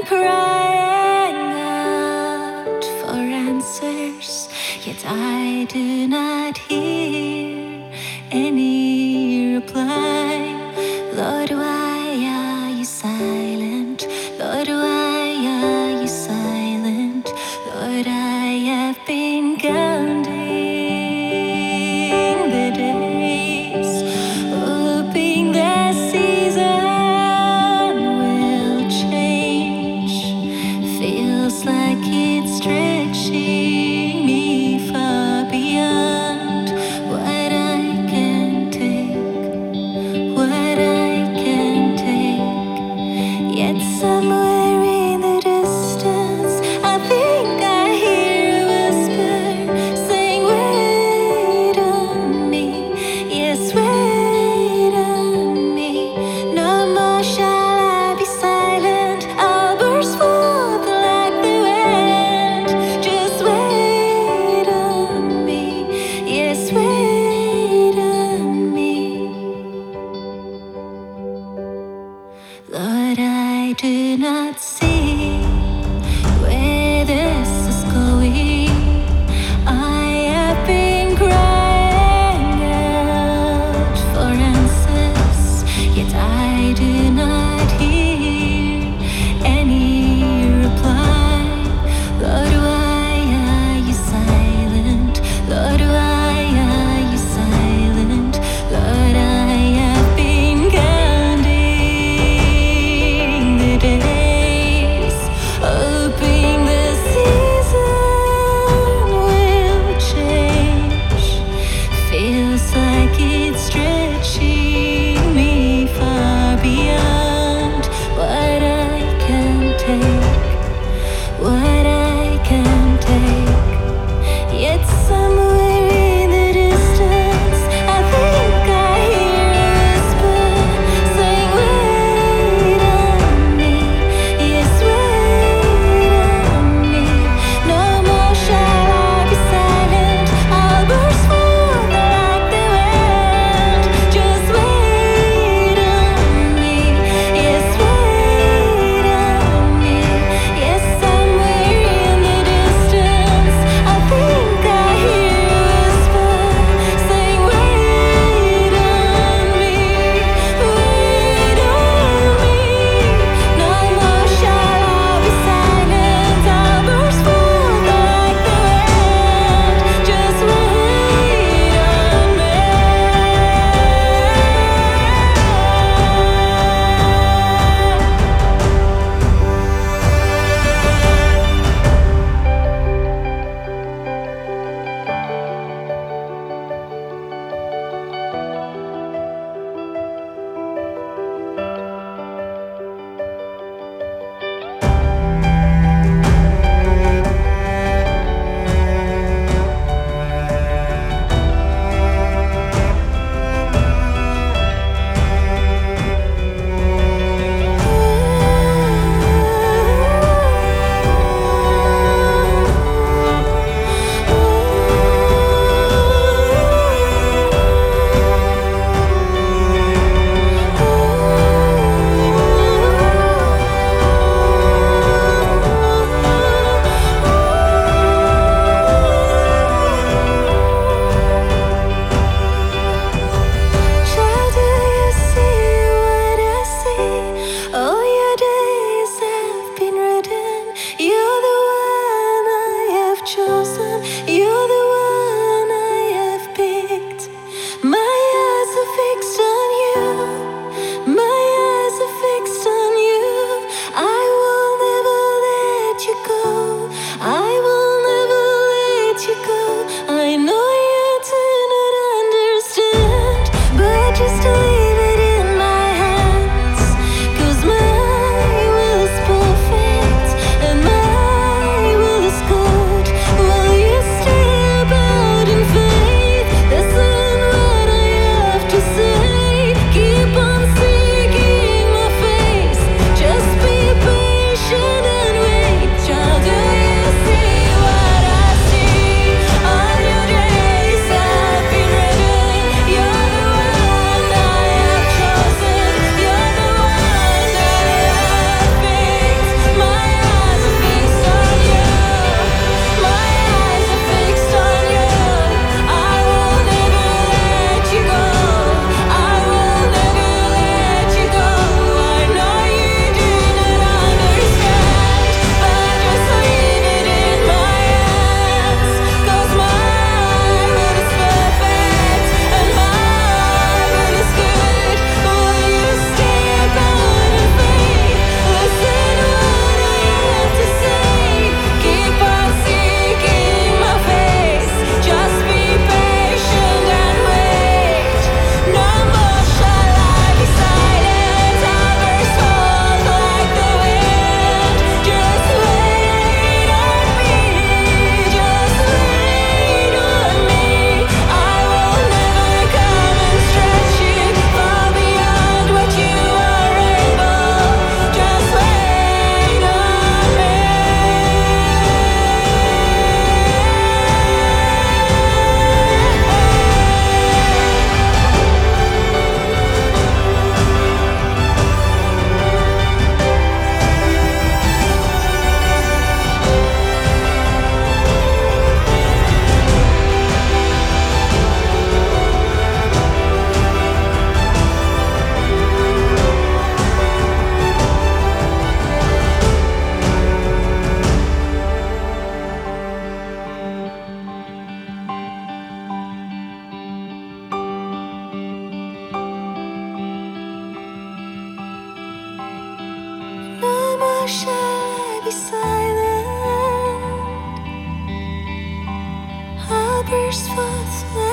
crying out for answers, yet I do not hear any reply. Lord, why are you silent? Lord, why are you silent? Lord, I have been counting the days, hoping the season will change. Feels like it's stretching me far beyond what I can take, what I can take. Yet somewhere in the distance, I think I hear a whisper saying, wait on me, yes, wait on me. No more shall I be silent, I'll burst forth like the wind. Just wait on me, yes, wait on me. Lord, I do not see where this is going. I have been crying out for answers, yet I do not hear any reply. Lord, why are you silent? Lord, why are you silent? Lord, I have been counting the days, hoping the season will change. Feels like it's stretching me far beyond what I can take, what I can take. Yet somewhere in the distance, I think I hear a whisper saying, wait on me, yes, wait on me. No more shall I be silent, I'll burst forth like the wind. Just wait on me, yes, wait on me. shall I be silent? I'll burst forth